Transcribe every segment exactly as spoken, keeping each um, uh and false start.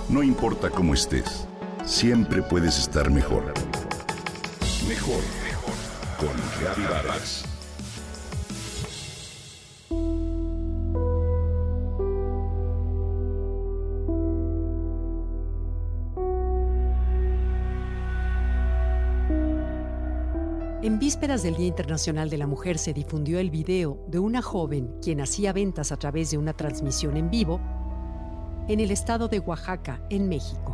No importa cómo estés, siempre puedes estar mejor. Mejor, mejor. Con Gaby Vargas. En vísperas del Día Internacional de la Mujer se difundió el video de una joven quien hacía ventas a través de una transmisión en vivo en el estado de Oaxaca, en México.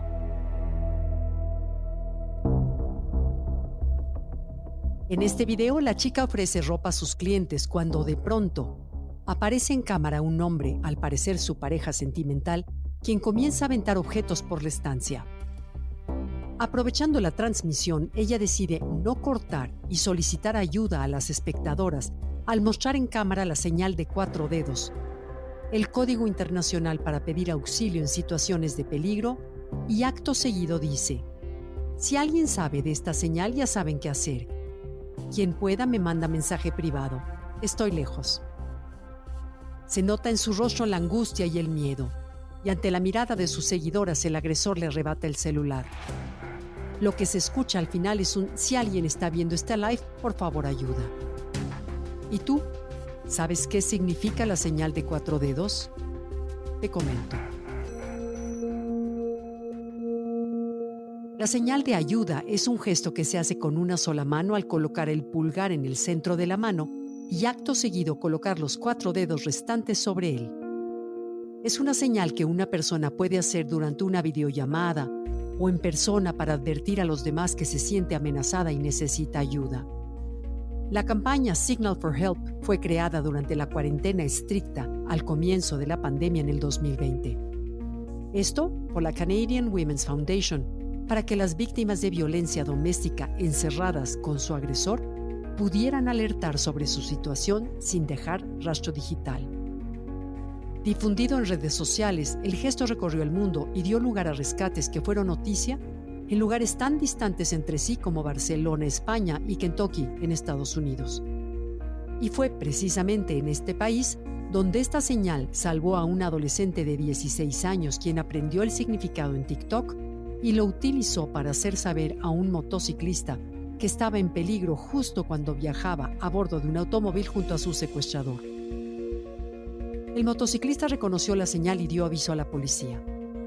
En este video, la chica ofrece ropa a sus clientes cuando de pronto aparece en cámara un hombre, al parecer su pareja sentimental, quien comienza a aventar objetos por la estancia. Aprovechando la transmisión, ella decide no cortar y solicitar ayuda a las espectadoras al mostrar en cámara la señal de cuatro dedos, el código internacional para pedir auxilio en situaciones de peligro, y acto seguido dice: si alguien sabe de esta señal, ya saben qué hacer. Quien pueda me manda mensaje privado. Estoy lejos. Se nota en su rostro la angustia y el miedo, y ante la mirada de sus seguidoras el agresor le arrebata el celular. Lo que se escucha al final es un: si alguien está viendo este live, por favor ayuda. ¿Y tú? ¿Sabes qué significa la señal de cuatro dedos? Te comento. La señal de ayuda es un gesto que se hace con una sola mano al colocar el pulgar en el centro de la mano y acto seguido colocar los cuatro dedos restantes sobre él. Es una señal que una persona puede hacer durante una videollamada o en persona para advertir a los demás que se siente amenazada y necesita ayuda. La campaña Signal for Help fue creada durante la cuarentena estricta al comienzo de la pandemia en el dos mil veinte. Esto por la Canadian Women's Foundation, para que las víctimas de violencia doméstica encerradas con su agresor pudieran alertar sobre su situación sin dejar rastro digital. Difundido en redes sociales, el gesto recorrió el mundo y dio lugar a rescates que fueron noticia en lugares tan distantes entre sí como Barcelona, España, y Kentucky, en Estados Unidos. Y fue precisamente en este país donde esta señal salvó a un adolescente de dieciséis años quien aprendió el significado en TikTok y lo utilizó para hacer saber a un motociclista que estaba en peligro justo cuando viajaba a bordo de un automóvil junto a su secuestrador. El motociclista reconoció la señal y dio aviso a la policía.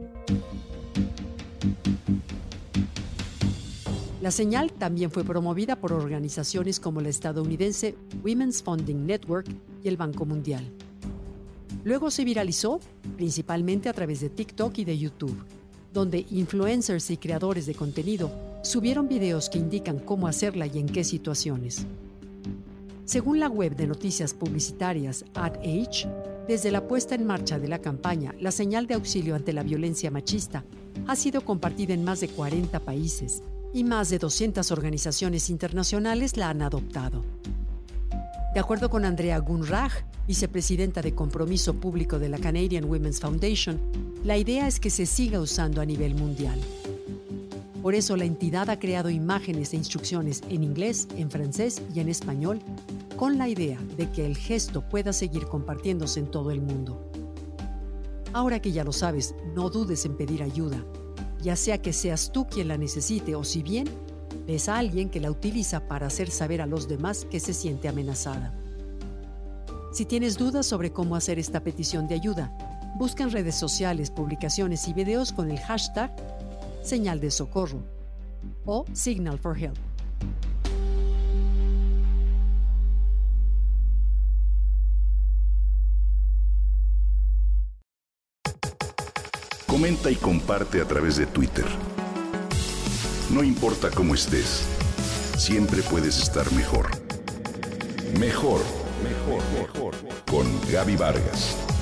La señal también fue promovida por organizaciones como la estadounidense Women's Funding Network y el Banco Mundial. Luego se viralizó principalmente a través de TikTok y de YouTube, donde influencers y creadores de contenido subieron videos que indican cómo hacerla y en qué situaciones. Según la web de noticias publicitarias AdAge, desde la puesta en marcha de la campaña, la señal de auxilio ante la violencia machista ha sido compartida en más de cuarenta países y más de doscientas organizaciones internacionales la han adoptado. De acuerdo con Andrea Gunraj, vicepresidenta de Compromiso Público de la Canadian Women's Foundation, la idea es que se siga usando a nivel mundial. Por eso la entidad ha creado imágenes e instrucciones en inglés, en francés y en español, con la idea de que el gesto pueda seguir compartiéndose en todo el mundo. Ahora que ya lo sabes, no dudes en pedir ayuda, ya sea que seas tú quien la necesite o si bien ves a alguien que la utiliza para hacer saber a los demás que se siente amenazada. Si tienes dudas sobre cómo hacer esta petición de ayuda, busca en redes sociales, publicaciones y videos con el hashtag Señal de Socorro o Signal for Help. Comenta y comparte a través de Twitter. No importa cómo estés, siempre puedes estar mejor. Mejor, mejor, mejor. Con Gaby Vargas.